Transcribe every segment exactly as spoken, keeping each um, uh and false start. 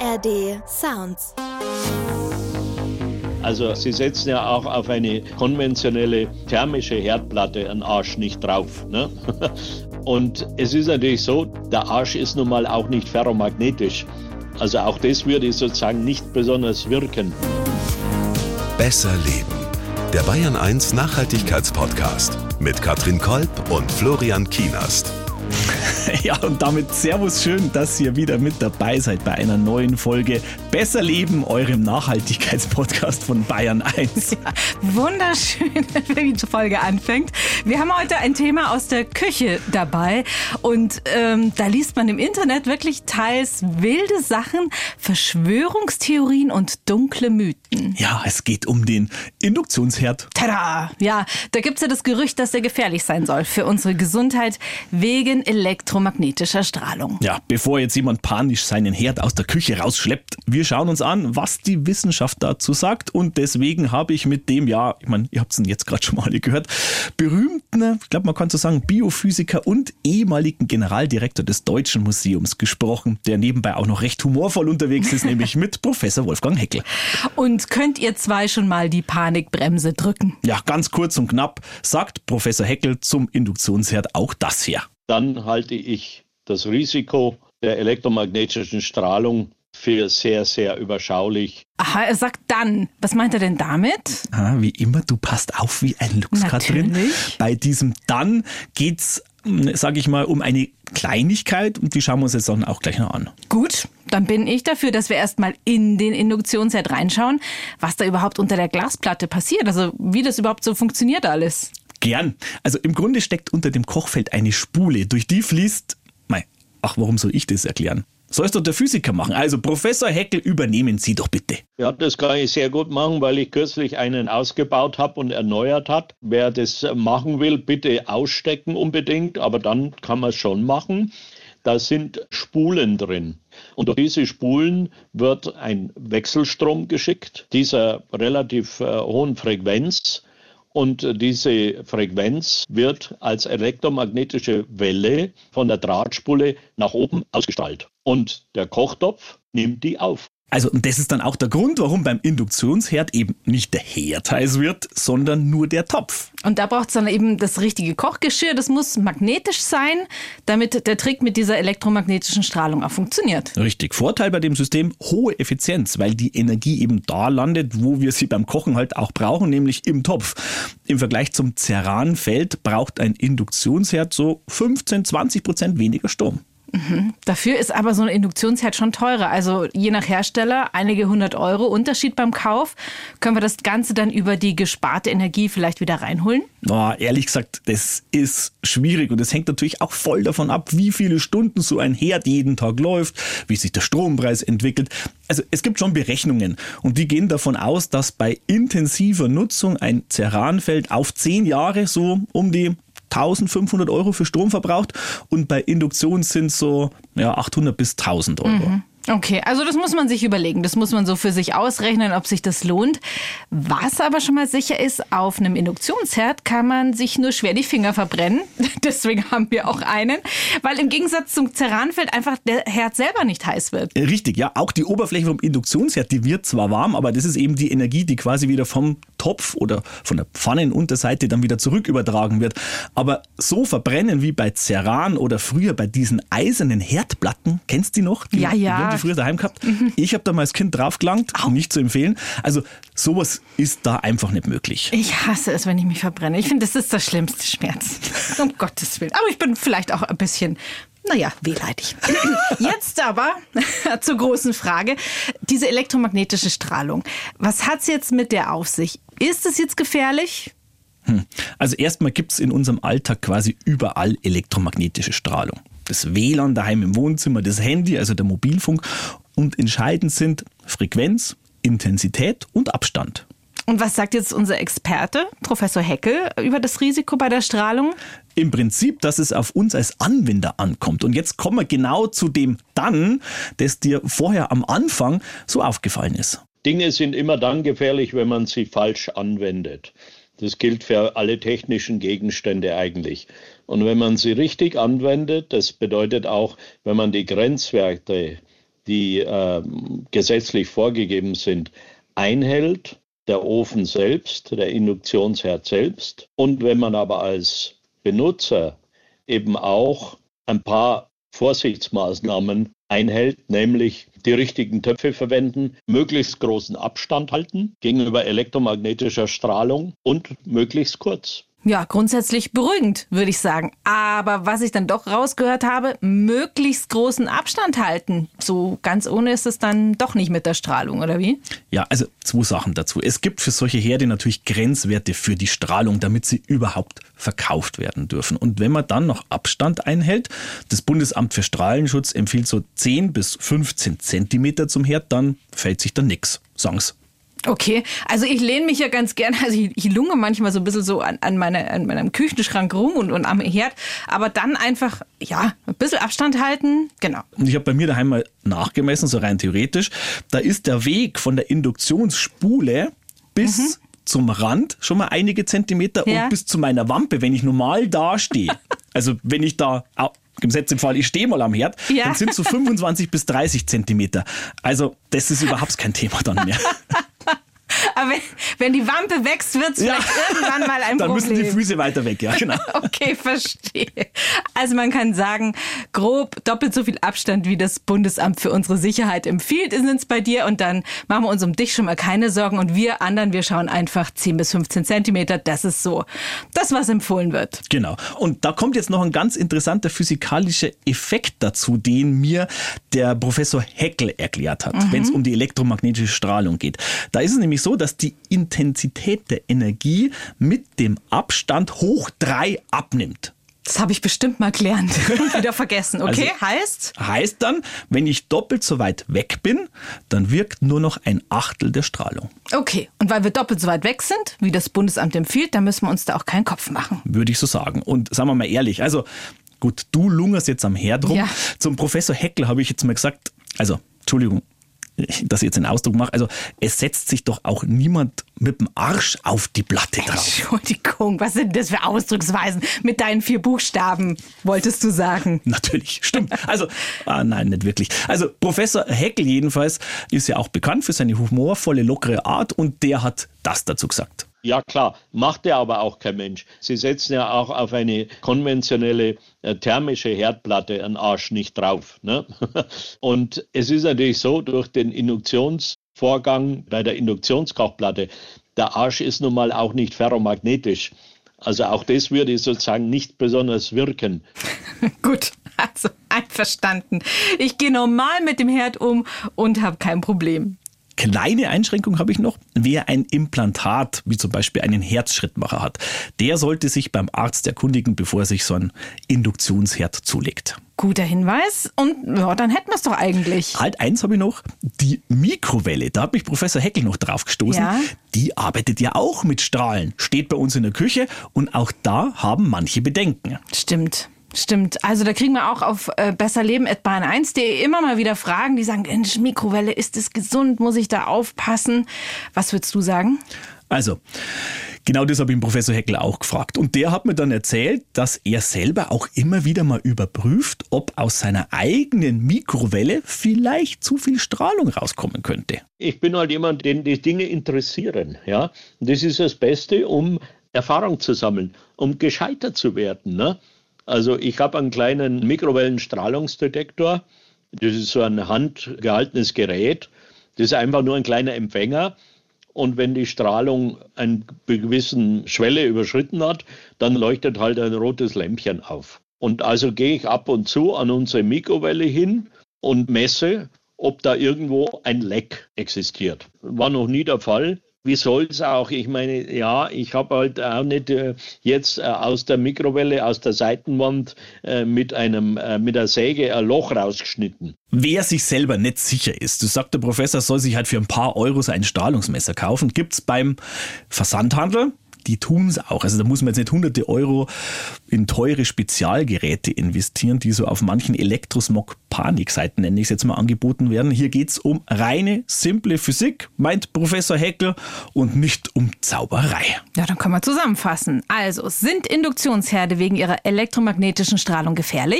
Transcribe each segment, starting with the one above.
A R D Sounds. Also Sie setzen ja auch auf eine konventionelle thermische Herdplatte einen Arsch nicht drauf. Ne? Und es ist natürlich so, der Arsch ist nun mal auch nicht ferromagnetisch. Also auch das würde sozusagen nicht besonders wirken. Besser leben. Der Bayern eins Nachhaltigkeitspodcast mit Katrin Kolb und Florian Kienast. Ja, und damit servus, schön, dass ihr wieder mit dabei seid bei einer neuen Folge Besser Leben, eurem Nachhaltigkeitspodcast von Bayern eins. Ja, wunderschön, wie die Folge anfängt. Wir haben heute ein Thema aus der Küche dabei und ähm, da liest man im Internet wirklich teils wilde Sachen, Verschwörungstheorien und dunkle Mythen. Ja, es geht um den Induktionsherd. Tada! Ja, da gibt's ja das Gerücht, dass der gefährlich sein soll für unsere Gesundheit wegen elektromagnetischer Strahlung. Ja, bevor jetzt jemand panisch seinen Herd aus der Küche rausschleppt, wir schauen uns an, was die Wissenschaft dazu sagt, und deswegen habe ich mit dem, ja, ich meine, ihr habt es jetzt gerade schon mal gehört, berühmten, ich glaube, man kann so sagen, Biophysiker und ehemaligen Generaldirektor des Deutschen Museums gesprochen, der nebenbei auch noch recht humorvoll unterwegs ist, nämlich mit Professor Wolfgang Heckl. Und könnt ihr zwei schon mal die Panikbremse drücken? Ja, ganz kurz und knapp sagt Professor Heckl zum Induktionsherd auch das hier. Dann halte ich das Risiko der elektromagnetischen Strahlung für sehr, sehr überschaulich. Aha, er sagt dann. Was meint er denn damit? Ah, wie immer, du passt auf wie ein Luchs, Katrin. Bei diesem dann geht's, sage ich mal, um eine Kleinigkeit, und die schauen wir uns jetzt dann auch gleich noch an. Gut, dann bin ich dafür, dass wir erstmal in den Induktionsherd reinschauen, was da überhaupt unter der Glasplatte passiert, also wie das überhaupt so funktioniert alles. Gern. Also im Grunde steckt unter dem Kochfeld eine Spule, durch die fließt... Mei, ach, warum soll ich das erklären? Soll es doch der Physiker machen. Also Professor Heckl, übernehmen Sie doch bitte. Ja, das kann ich sehr gut machen, weil ich kürzlich einen ausgebaut habe und erneuert hat. Wer das machen will, bitte ausstecken unbedingt, aber dann kann man es schon machen. Da sind Spulen drin. Und durch diese Spulen wird ein Wechselstrom geschickt, dieser relativ äh, hohen Frequenz. Und diese Frequenz wird als elektromagnetische Welle von der Drahtspule nach oben ausgestrahlt. Und der Kochtopf nimmt die auf. Also, und das ist dann auch der Grund, warum beim Induktionsherd eben nicht der Herd heiß wird, sondern nur der Topf. Und da braucht es dann eben das richtige Kochgeschirr. Das muss magnetisch sein, damit der Trick mit dieser elektromagnetischen Strahlung auch funktioniert. Richtig. Vorteil bei dem System, hohe Effizienz, weil die Energie eben da landet, wo wir sie beim Kochen halt auch brauchen, nämlich im Topf. Im Vergleich zum Ceranfeld braucht ein Induktionsherd so fünfzehn, zwanzig Prozent weniger Strom. Mhm. Dafür ist aber so ein Induktionsherd schon teurer. Also je nach Hersteller einige hundert Euro Unterschied beim Kauf. Können wir das Ganze dann über die gesparte Energie vielleicht wieder reinholen? Oh, ehrlich gesagt, das ist schwierig, und es hängt natürlich auch voll davon ab, wie viele Stunden so ein Herd jeden Tag läuft, wie sich der Strompreis entwickelt. Also es gibt schon Berechnungen, und die gehen davon aus, dass bei intensiver Nutzung ein Ceranfeld auf zehn Jahre so um die eintausendfünfhundert Euro für Strom verbraucht, und bei Induktion sind es so ja, achthundert bis tausend Euro. Mhm. Okay, also das muss man sich überlegen. Das muss man so für sich ausrechnen, ob sich das lohnt. Was aber schon mal sicher ist, auf einem Induktionsherd kann man sich nur schwer die Finger verbrennen. Deswegen haben wir auch einen, weil im Gegensatz zum Ceranfeld einfach der Herd selber nicht heiß wird. Richtig, ja. Auch die Oberfläche vom Induktionsherd, die wird zwar warm, aber das ist eben die Energie, die quasi wieder vom Topf oder von der Pfannenunterseite dann wieder zurück übertragen wird. Aber so verbrennen wie bei Ceran oder früher bei diesen eisernen Herdplatten, kennst du die noch? Die, ja, ja. Die früher daheim gehabt. Mhm. Ich habe da mal als Kind draufgelangt, Au. Nicht zu empfehlen. Also sowas ist da einfach nicht möglich. Ich hasse es, wenn ich mich verbrenne. Ich finde, das ist der schlimmste Schmerz. Um Gottes Willen. Aber ich bin vielleicht auch ein bisschen, naja, wehleidig. Jetzt aber zur großen Frage. Diese elektromagnetische Strahlung. Was hat es jetzt mit der auf sich? Ist es jetzt gefährlich? Hm. Also erstmal gibt es in unserem Alltag quasi überall elektromagnetische Strahlung. Das W L A N daheim im Wohnzimmer, das Handy, also der Mobilfunk. Und entscheidend sind Frequenz, Intensität und Abstand. Und was sagt jetzt unser Experte, Professor Heckl, über das Risiko bei der Strahlung? Im Prinzip, dass es auf uns als Anwender ankommt. Und jetzt kommen wir genau zu dem Dann, das dir vorher am Anfang so aufgefallen ist. Dinge sind immer dann gefährlich, wenn man sie falsch anwendet. Das gilt für alle technischen Gegenstände eigentlich. Und wenn man sie richtig anwendet, das bedeutet auch, wenn man die Grenzwerte die äh, gesetzlich vorgegeben sind, einhält, der Ofen selbst, der Induktionsherd selbst. Und wenn man aber als Benutzer eben auch ein paar Vorsichtsmaßnahmen einhält, nämlich die richtigen Töpfe verwenden, möglichst großen Abstand halten gegenüber elektromagnetischer Strahlung und möglichst kurz. Ja, grundsätzlich beruhigend, würde ich sagen. Aber was ich dann doch rausgehört habe, möglichst großen Abstand halten. So ganz ohne ist es dann doch nicht mit der Strahlung, oder wie? Ja, also zwei Sachen dazu. Es gibt für solche Herde natürlich Grenzwerte für die Strahlung, damit sie überhaupt verkauft werden dürfen. Und wenn man dann noch Abstand einhält, das Bundesamt für Strahlenschutz empfiehlt so zehn bis fünfzehn Zentimeter zum Herd, dann fällt sich da nichts, sagen's. Okay, also ich lehne mich ja ganz gerne, also ich, ich lunge manchmal so ein bisschen so an, an, meine, an meinem Küchenschrank rum und, und am Herd, aber dann einfach, ja, ein bisschen Abstand halten, genau. Und ich habe bei mir daheim mal nachgemessen, so rein theoretisch, da ist der Weg von der Induktionsspule bis mhm. zum Rand schon mal einige Zentimeter ja. und bis zu meiner Wampe, wenn ich normal da stehe, also wenn ich da... Im Fall, ich stehe mal am Herd, ja. dann sind es so fünfundzwanzig bis dreißig Zentimeter. Also das ist überhaupt kein Thema dann mehr. Aber wenn, wenn die Wampe wächst, wird es ja. vielleicht irgendwann mal ein dann Problem. Dann müssen die Füße weiter weg, ja genau. Okay, verstehe. Also man kann sagen, grob doppelt so viel Abstand, wie das Bundesamt für unsere Sicherheit empfiehlt, sind es bei dir. Und dann machen wir uns um dich schon mal keine Sorgen. Und wir anderen, wir schauen einfach zehn bis fünfzehn Zentimeter. Das ist so das, was empfohlen wird. Genau. Und da kommt jetzt noch ein ganz interessanter physikalischer Effekt dazu, den mir der Professor Haeckel erklärt hat, mhm. wenn es um die elektromagnetische Strahlung geht. Da ist es nämlich so, dass die Intensität der Energie mit dem Abstand hoch drei abnimmt. Das habe ich bestimmt mal gelernt und wieder vergessen. Okay, also, heißt? Heißt dann, wenn ich doppelt so weit weg bin, dann wirkt nur noch ein Achtel der Strahlung. Okay, und weil wir doppelt so weit weg sind, wie das Bundesamt empfiehlt, dann müssen wir uns da auch keinen Kopf machen. Würde ich so sagen. Und sagen wir mal ehrlich, also gut, du lungerst jetzt am Herd rum. Ja. Zum Professor Haeckel habe ich jetzt mal gesagt, also Entschuldigung, dass ich jetzt einen Ausdruck mache, also es setzt sich doch auch niemand mit dem Arsch auf die Platte drauf. Entschuldigung, was sind das für Ausdrucksweisen mit deinen vier Buchstaben, wolltest du sagen? Natürlich, stimmt. Also, ah, nein, nicht wirklich. Also Professor Haeckel jedenfalls ist ja auch bekannt für seine humorvolle, lockere Art und der hat das dazu gesagt. Ja klar, macht ja aber auch kein Mensch. Sie setzen ja auch auf eine konventionelle äh, thermische Herdplatte einen Arsch nicht drauf. Ne? Und es ist natürlich so, durch den Induktionsvorgang bei der Induktionskochplatte, der Arsch ist nun mal auch nicht ferromagnetisch. Also auch das würde sozusagen nicht besonders wirken. Gut, also einverstanden. Ich gehe normal mit dem Herd um und habe kein Problem. Kleine Einschränkung habe ich noch. Wer ein Implantat, wie zum Beispiel einen Herzschrittmacher hat, der sollte sich beim Arzt erkundigen, bevor er sich so ein Induktionsherd zulegt. Guter Hinweis. Und ja, dann hätten wir es doch eigentlich. Halt, eins habe ich noch. Die Mikrowelle, da hat mich Professor Haeckel noch drauf gestoßen. Ja. Die arbeitet ja auch mit Strahlen. Steht bei uns in der Küche und auch da haben manche Bedenken. Stimmt. Stimmt, also da kriegen wir auch auf äh, besserleben at bayern eins punkt de immer mal wieder Fragen, die sagen, Mikrowelle, ist es gesund, muss ich da aufpassen? Was würdest du sagen? Also, genau das habe ich den Professor Haeckel auch gefragt. Und der hat mir dann erzählt, dass er selber auch immer wieder mal überprüft, ob aus seiner eigenen Mikrowelle vielleicht zu viel Strahlung rauskommen könnte. Ich bin halt jemand, den die Dinge interessieren. Ja? Und das ist das Beste, um Erfahrung zu sammeln, um gescheiter zu werden, ne? Also ich habe einen kleinen Mikrowellenstrahlungsdetektor. Das ist so ein handgehaltenes Gerät. Das ist einfach nur ein kleiner Empfänger. Und wenn die Strahlung eine gewisse Schwelle überschritten hat, dann leuchtet halt ein rotes Lämpchen auf. Und also gehe ich ab und zu an unsere Mikrowelle hin und messe, ob da irgendwo ein Leck existiert. War noch nie der Fall. Wie soll es auch? Ich meine, ja, ich habe halt auch nicht äh, jetzt äh, aus der Mikrowelle, aus der Seitenwand äh, mit einem äh, mit der Säge ein Loch rausgeschnitten. Wer sich selber nicht sicher ist, das sagt der Professor, soll sich halt für ein paar Euro ein Strahlungsmesser kaufen. Gibt's beim Versandhandel. Die tun es auch. Also da muss man jetzt nicht hunderte Euro in teure Spezialgeräte investieren, die so auf manchen Elektrosmog-Panik-Seiten, nenne ich es jetzt mal, angeboten werden. Hier geht es um reine, simple Physik, meint Professor Haeckel, und nicht um Zauberei. Ja, dann können wir zusammenfassen. Also, sind Induktionsherde wegen ihrer elektromagnetischen Strahlung gefährlich?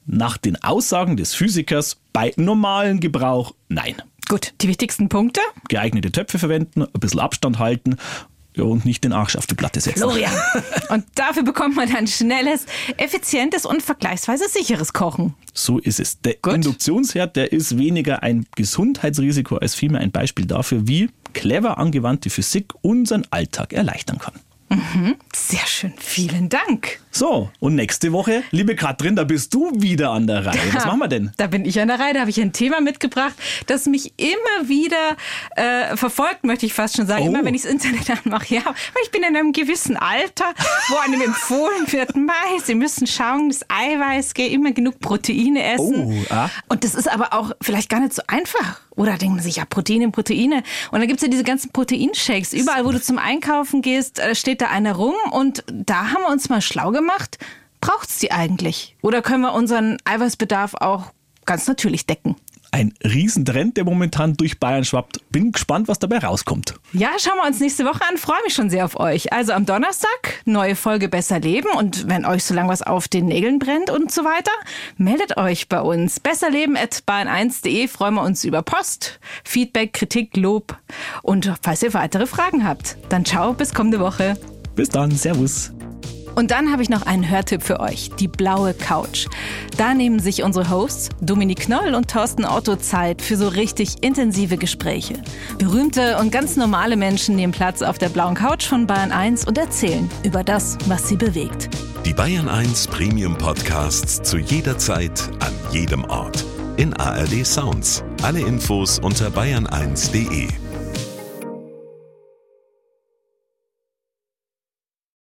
Nach den Aussagen des Physikers bei normalem Gebrauch nein. Gut, die wichtigsten Punkte? Geeignete Töpfe verwenden, ein bisschen Abstand halten und nicht den Arsch auf die Platte setzen. Florian. Und dafür bekommt man dann schnelles, effizientes und vergleichsweise sicheres Kochen. So ist es. Der Gut. Induktionsherd, der ist weniger ein Gesundheitsrisiko als vielmehr ein Beispiel dafür, wie clever angewandte Physik unseren Alltag erleichtern kann. Mhm, sehr schön. Vielen Dank. So, und nächste Woche, liebe Katrin, da bist du wieder an der Reihe. Was machen wir denn? Da bin ich an der Reihe, da habe ich ein Thema mitgebracht, das mich immer wieder äh, verfolgt, möchte ich fast schon sagen. Oh. Immer wenn ich das Internet anmache, ja, weil ich bin in einem gewissen Alter, wo einem empfohlen wird, Mei, Sie müssen schauen, das Eiweiß, gell, immer genug Proteine essen. Oh, ah. Und das ist aber auch vielleicht gar nicht so einfach. Oder denkt man sich, ja, Proteine, Proteine. Und dann gibt es ja diese ganzen Proteinshakes. Überall, wo du zum Einkaufen gehst, steht da einer rum. Und da haben wir uns mal schlau gemacht. Braucht es die eigentlich? Oder können wir unseren Eiweißbedarf auch ganz natürlich decken? Ein Riesentrend, der momentan durch Bayern schwappt. Bin gespannt, was dabei rauskommt. Ja, schauen wir uns nächste Woche an. Freue mich schon sehr auf euch. Also am Donnerstag, neue Folge Besser Leben. Und wenn euch so lang was auf den Nägeln brennt und so weiter, meldet euch bei uns. besserleben at bayern eins punkt de freuen wir uns über Post, Feedback, Kritik, Lob. Und falls ihr weitere Fragen habt, dann ciao, bis kommende Woche. Bis dann, servus. Und dann habe ich noch einen Hörtipp für euch, die blaue Couch. Da nehmen sich unsere Hosts Dominik Knoll und Thorsten Otto Zeit für so richtig intensive Gespräche. Berühmte und ganz normale Menschen nehmen Platz auf der blauen Couch von Bayern eins und erzählen über das, was sie bewegt. Die Bayern eins Premium Podcasts zu jeder Zeit, an jedem Ort. In A R D Sounds. Alle Infos unter bayern eins punkt de.